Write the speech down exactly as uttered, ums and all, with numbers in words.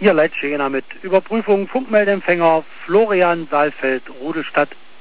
Ihr Leitstehender mit Überprüfung Funkmeldempfänger Florian Saalfeld, Rudelstadt